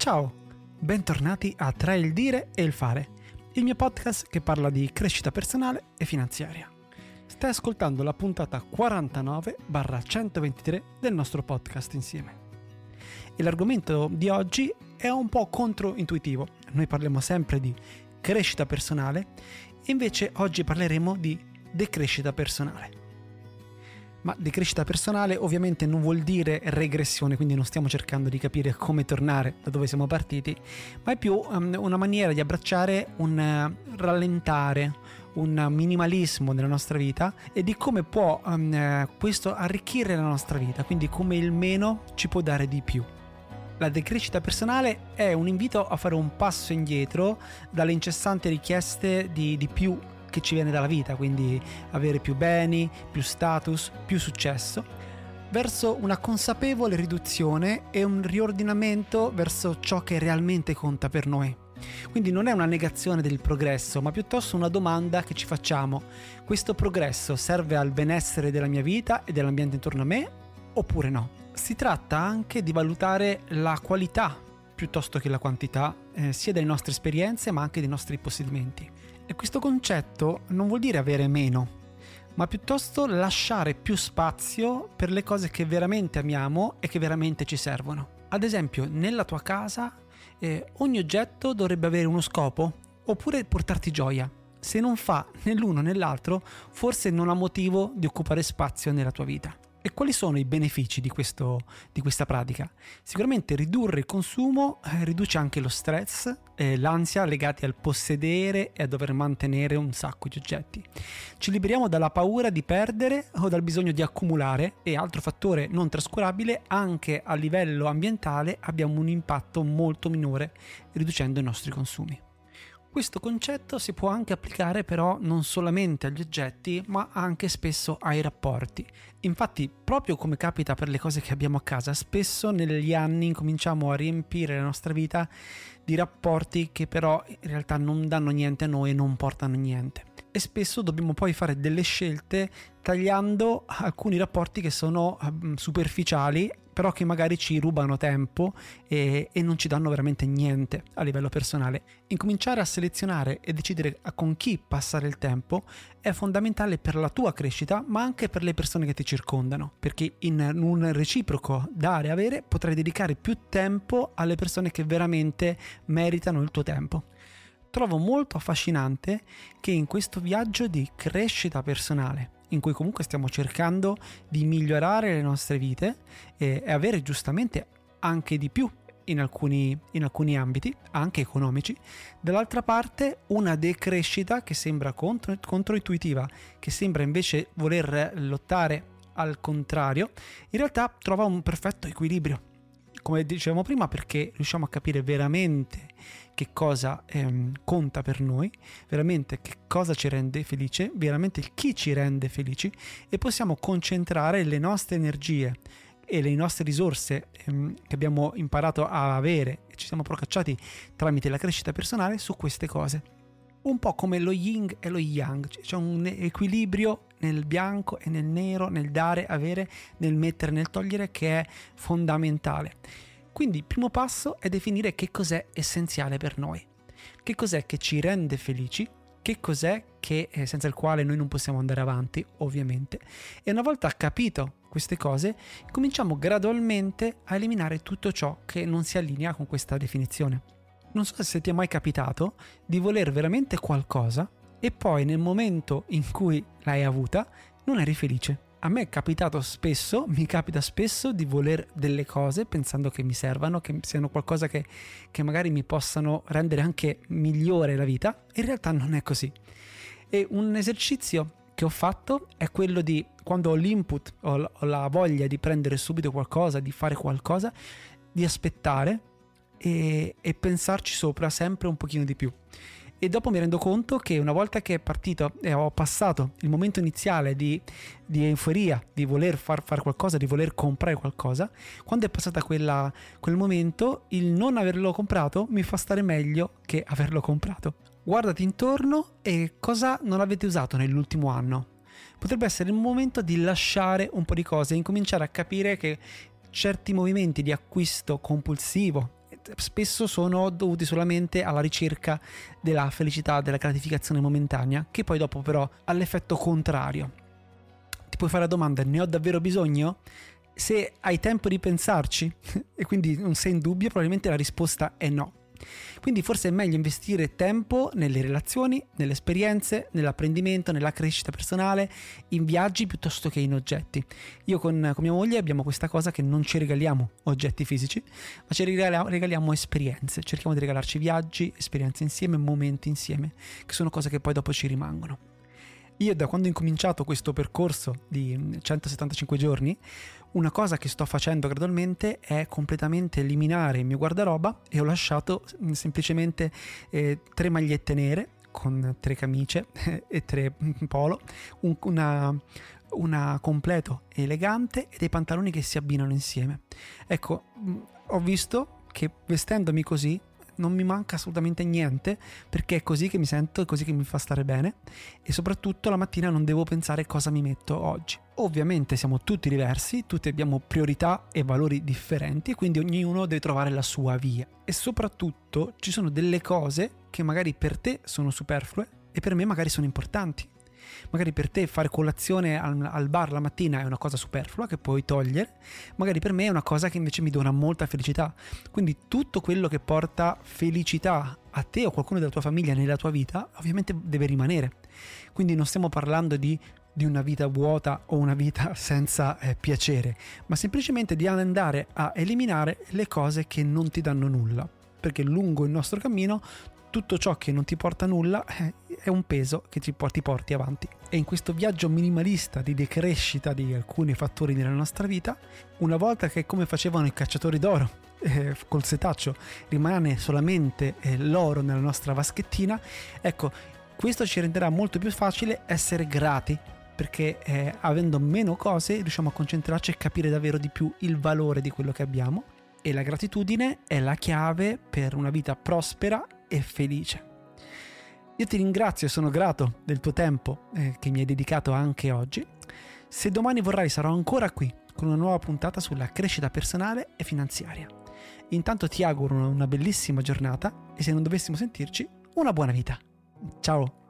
Ciao, bentornati a Tra il dire e il fare, il mio podcast che parla di crescita personale e finanziaria. Stai ascoltando la puntata 49/123 del nostro podcast insieme. E l'argomento di oggi è un po' controintuitivo. Noi parliamo sempre di crescita personale e invece oggi parleremo di decrescita personale. Ma decrescita personale ovviamente non vuol dire regressione, quindi non stiamo cercando di capire come tornare da dove siamo partiti, ma è più una maniera di abbracciare un rallentare, un minimalismo nella nostra vita e di come può questo arricchire la nostra vita, quindi come il meno ci può dare di più. La decrescita personale è un invito a fare un passo indietro dalle incessanti richieste di più che ci viene dalla vita, quindi avere più beni, più status, più successo, verso una consapevole riduzione e un riordinamento verso ciò che realmente conta per noi. Quindi non è una negazione del progresso, ma piuttosto una domanda che ci facciamo: questo progresso serve al benessere della mia vita e dell'ambiente intorno a me oppure no? Si tratta anche di valutare la qualità piuttosto che la quantità, sia delle nostre esperienze ma anche dei nostri possedimenti. E questo concetto non vuol dire avere meno, ma piuttosto lasciare più spazio per le cose che veramente amiamo e che veramente ci servono. Ad esempio, nella tua casa ogni oggetto dovrebbe avere uno scopo, oppure portarti gioia. Se non fa né l'uno né l'altro, forse non ha motivo di occupare spazio nella tua vita. E quali sono i benefici di questa pratica? Sicuramente ridurre il consumo riduce anche lo stress, l'ansia legati al possedere e a dover mantenere un sacco di oggetti. Ci liberiamo dalla paura di perdere o dal bisogno di accumulare, e altro fattore non trascurabile, anche a livello ambientale abbiamo un impatto molto minore riducendo i nostri consumi. Questo concetto si può anche applicare però non solamente agli oggetti, ma anche spesso ai rapporti. Infatti, proprio come capita per le cose che abbiamo a casa, spesso negli anni incominciamo a riempire la nostra vita di rapporti che però in realtà non danno niente a noi e non portano niente. E spesso dobbiamo poi fare delle scelte tagliando alcuni rapporti che sono superficiali, però che magari ci rubano tempo e non ci danno veramente niente a livello personale. Incominciare a selezionare e decidere con chi passare il tempo è fondamentale per la tua crescita, ma anche per le persone che ti circondano, perché in un reciproco dare e avere potrai dedicare più tempo alle persone che veramente meritano il tuo tempo. Trovo molto affascinante che in questo viaggio di crescita personale, in cui comunque stiamo cercando di migliorare le nostre vite e avere giustamente anche di più in alcuni ambiti, anche economici, dall'altra parte una decrescita che sembra controintuitiva, che sembra invece voler lottare al contrario, in realtà trova un perfetto equilibrio. Come dicevamo prima, perché riusciamo a capire veramente che cosa conta per noi, veramente che cosa ci rende felice, veramente chi ci rende felici, e possiamo concentrare le nostre energie e le nostre risorse che abbiamo imparato a avere e ci siamo procacciati tramite la crescita personale su queste cose. Un po' come lo yin e lo yang, c'è un equilibrio nel bianco e nel nero, nel dare, avere, nel mettere, nel togliere, che è fondamentale. Quindi il primo passo è definire che cos'è essenziale per noi, che cos'è che ci rende felici, che cos'è che senza il quale noi non possiamo andare avanti, ovviamente. E una volta capito queste cose, cominciamo gradualmente a eliminare tutto ciò che non si allinea con questa definizione. Non so se ti è mai capitato di voler veramente qualcosa e poi nel momento in cui l'hai avuta non eri felice. A me è capitato spesso, mi capita spesso di voler delle cose pensando che mi servano, che siano qualcosa che magari mi possano rendere anche migliore la vita. In realtà non è così. E un esercizio che ho fatto è quello di, quando ho l'input, ho la voglia di prendere subito qualcosa, di fare qualcosa, di aspettare e pensarci sopra sempre un pochino di più. E dopo mi rendo conto che una volta che è partito e ho passato il momento iniziale di euforia, di voler far qualcosa, di voler comprare qualcosa, quando è passata quel momento, il non averlo comprato mi fa stare meglio che averlo comprato. Guardati intorno e cosa non avete usato nell'ultimo anno. Potrebbe essere il momento di lasciare un po' di cose e incominciare a capire che certi movimenti di acquisto compulsivo, spesso sono dovuti solamente alla ricerca della felicità, della gratificazione momentanea, che poi dopo però ha l'effetto contrario. Ti puoi fare la domanda: ne ho davvero bisogno? Se hai tempo di pensarci e quindi non sei in dubbio, probabilmente la risposta è no. Quindi forse è meglio investire tempo nelle relazioni, nelle esperienze, nell'apprendimento, nella crescita personale, in viaggi piuttosto che in oggetti. Io con mia moglie abbiamo questa cosa che non ci regaliamo oggetti fisici, ma ci regaliamo esperienze. Cerchiamo di regalarci viaggi, esperienze insieme, momenti insieme, che sono cose che poi dopo ci rimangono. Io da quando ho incominciato questo percorso di 175 giorni, una cosa che sto facendo gradualmente è completamente eliminare il mio guardaroba e ho lasciato semplicemente 3 magliette nere con 3 camicie e 3 polo, una completo elegante e dei pantaloni che si abbinano insieme. Ecco, ho visto che vestendomi così non mi manca assolutamente niente, perché è così che mi sento, è così che mi fa stare bene, e soprattutto la mattina non devo pensare cosa mi metto oggi. Ovviamente siamo tutti diversi, tutti abbiamo priorità e valori differenti, e quindi ognuno deve trovare la sua via. E soprattutto ci sono delle cose che magari per te sono superflue e per me magari sono importanti. Magari per te fare colazione al bar la mattina è una cosa superflua che puoi togliere, magari per me è una cosa che invece mi dona molta felicità. Quindi tutto quello che porta felicità a te o qualcuno della tua famiglia nella tua vita ovviamente deve rimanere. Quindi non stiamo parlando di una vita vuota o una vita senza piacere, ma semplicemente di andare a eliminare le cose che non ti danno nulla, perché lungo il nostro cammino tutto ciò che non ti porta nulla è un peso che ti porti avanti. E in questo viaggio minimalista di decrescita di alcuni fattori nella nostra vita, una volta che, come facevano i cacciatori d'oro col setaccio, rimane solamente l'oro nella nostra vaschettina, ecco, questo ci renderà molto più facile essere grati, perché avendo meno cose riusciamo a concentrarci e capire davvero di più il valore di quello che abbiamo, e la gratitudine è la chiave per una vita prospera e felice. Io ti ringrazio e sono grato del tuo tempo che mi hai dedicato anche oggi. Se domani vorrai sarò ancora qui con una nuova puntata sulla crescita personale e finanziaria. Intanto ti auguro una bellissima giornata e se non dovessimo sentirci, una buona vita. Ciao!